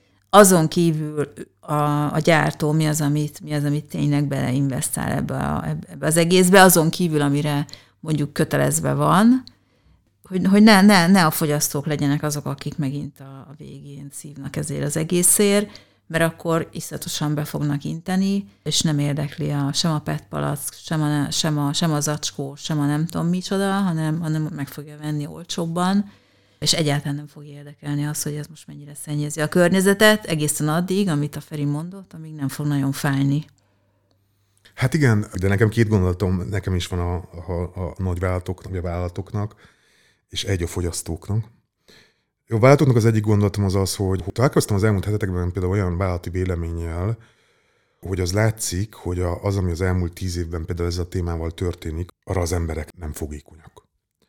azon kívül a, a gyártó mi az, amit, mi az, amit tényleg beleinvestál ebbe, a, ebbe az egészbe, azon kívül, amire mondjuk kötelezve van, hogy, hogy ne, ne, ne a fogyasztók legyenek azok, akik megint a, a végén szívnak ezért az egészért, mert akkor iszonyatosan be fognak inteni, és nem érdekli a, sem a petpalack, sem a, sem, a, sem a zacskó, sem a nem tudom micsoda, hanem, hanem meg fogja venni olcsóbban, és egyáltalán nem fog érdekelni az, hogy ez most mennyire szennyezi a környezetet, egészen addig, amit a Feri mondott, amíg nem fog nagyon fájni. Hát igen, de nekem két gondolatom, nekem is van a, a, a nagyvállalatoknak, a vállalatoknak, és egy a fogyasztóknak. A vállalatoknak az egyik gondolatom az az, hogy találkoztam az elmúlt hetekben például olyan vállalati véleménnyel, hogy az látszik, hogy az, ami az elmúlt tíz évben például ezzel a témával történik, arra az emberek nem fogékonyak.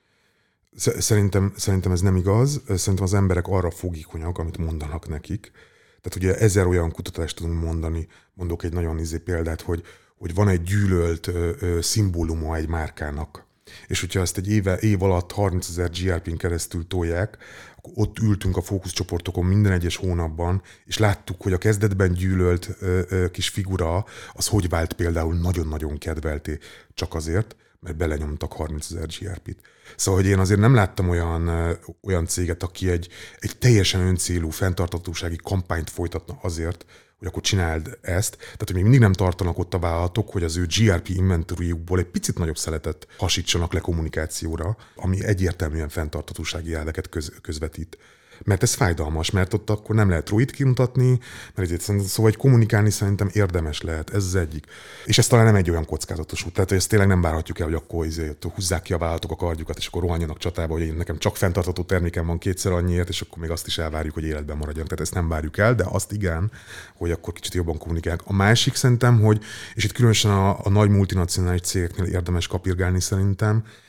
Szerintem, szerintem ez nem igaz, szerintem az emberek arra fogékonyak, amit mondanak nekik. Tehát ugye ezer olyan kutatást tudunk mondani, mondok egy nagyon izé példát, hogy, hogy van egy gyűlölt ö, ö, szimbóluma egy márkának, és hogyha ezt egy éve, év alatt harmincezer gé er pén keresztül tolják, akkor ott ültünk a fókuszcsoportokon minden egyes hónapban, és láttuk, hogy a kezdetben gyűlölt ö, ö, kis figura, az hogy vált például nagyon-nagyon kedvelté, csak azért, mert belenyomtak harmincezer gé er pét. Szóval, hogy én azért nem láttam olyan, ö, olyan céget, aki egy, egy teljesen öncélú fenntarthatósági kampányt folytatna azért, hogy akkor csináld ezt. Tehát, hogy még mindig nem tartanak ott a vállalatok, hogy az ő gé er pé inventoryjukból egy picit nagyobb szeletet hasítsanak le kommunikációra, ami egyértelműen fenntarthatósági elveket köz, közvetít. Mert ez fájdalmas, mert ott akkor nem lehet róit kimutatni, mert ezért, szóval, hogy kommunikálni szerintem érdemes lehet, ez az egyik. És ez talán nem egy olyan kockázatos út, tehát hogy ezt tényleg nem várhatjuk el, hogy akkor ezért húzzák ki a vállalatok a kardjukat, és akkor rohanjanak csatába, hogy én nekem csak fenntartható termékem van kétszer annyiért, és akkor még azt is elvárjuk, hogy életben maradjanak. Tehát ezt nem várjuk el, de azt igen, hogy akkor kicsit jobban kommunikálnak. A másik szerintem, hogy, és itt különösen a, a nagy multinacionális cégeknél érdemes kapirgálni szerintem,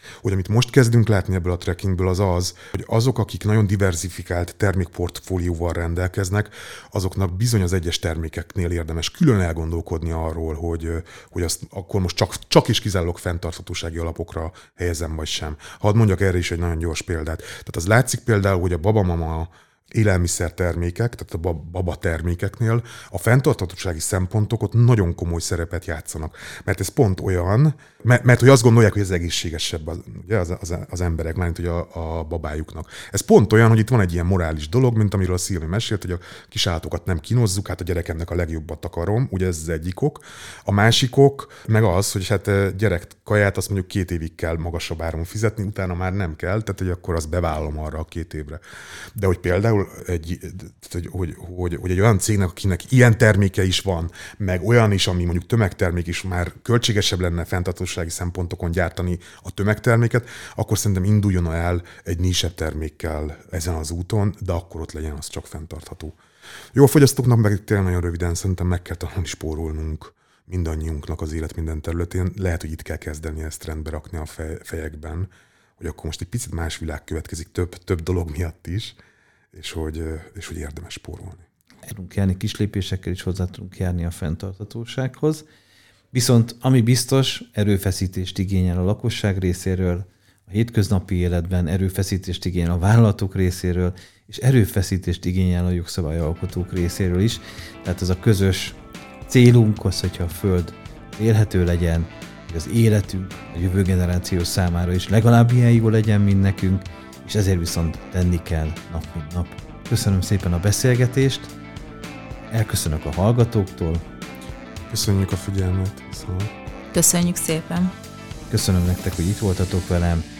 Hogy amit most kezdünk látni ebből a trackingből az az, hogy azok, akik nagyon diversifikált termékportfólióval rendelkeznek, azoknak bizony az egyes termékeknél érdemes külön elgondolkodni arról, hogy, hogy azt akkor most csak, csak is kizárólag fenntarthatósági alapokra helyezem, vagy sem. Hadd mondjak erre is egy nagyon gyors példát. Tehát az látszik például, hogy a babamama élelmiszertermékek, tehát a baba termékeknél a fenntarthatósági szempontok ott nagyon komoly szerepet játszanak. Mert ez pont olyan, mert, mert hogy azt gondolják, hogy ez egészségesebb az, ugye, az, az, az emberek, mármint hogy a, a babájuknak. Ez pont olyan, hogy itt van egy ilyen morális dolog, mint amiről a Szilvi mesélt, hogy a kis állatokat nem kínozzuk, hát a gyerekemnek a legjobbat akarom, ugye ez az egyikok. A másikok meg az, hogy hát gyerek kaját azt mondjuk két évig kell magasabb áron fizetni, utána már nem kell, tehát hogy akkor azt bevállalom arra a két évre. De hogy például Egy, hogy, hogy, hogy, hogy egy olyan cégnek, akinek ilyen terméke is van, meg olyan is, ami mondjuk tömegtermék is, már költségesebb lenne fenntarthatósági szempontokon gyártani a tömegterméket, akkor szerintem induljon el egy nísebb termékkel ezen az úton, de akkor ott legyen az csak fenntartható. Jó, a fogyasztóknak meg tényleg nagyon röviden szerintem meg kell tanulni spórolnunk mindannyiunknak az élet minden területén. Lehet, hogy itt kell kezdeni ezt rendbe rakni a fejekben, hogy akkor most egy picit más világ következik több, több dolog miatt is, és hogy, és hogy érdemes spórolni. Tudunk járni kis lépésekkel is hozzá tudunk járni a fenntarthatósághoz. Viszont ami biztos, erőfeszítést igényel a lakosság részéről, a hétköznapi életben erőfeszítést igényel a vállalatok részéről, és erőfeszítést igényel a jogszabályalkotók részéről is. Tehát az a közös célunk az, hogyha a Föld élhető legyen, hogy az életünk a jövő generáció számára is legalább ilyen jó legyen, mint nekünk, és ezért viszont tenni kell nap mint nap. Köszönöm szépen a beszélgetést, elköszönök a hallgatóktól. Köszönjük a figyelmet. Szóval. Köszönjük szépen. Köszönöm nektek, hogy itt voltatok velem.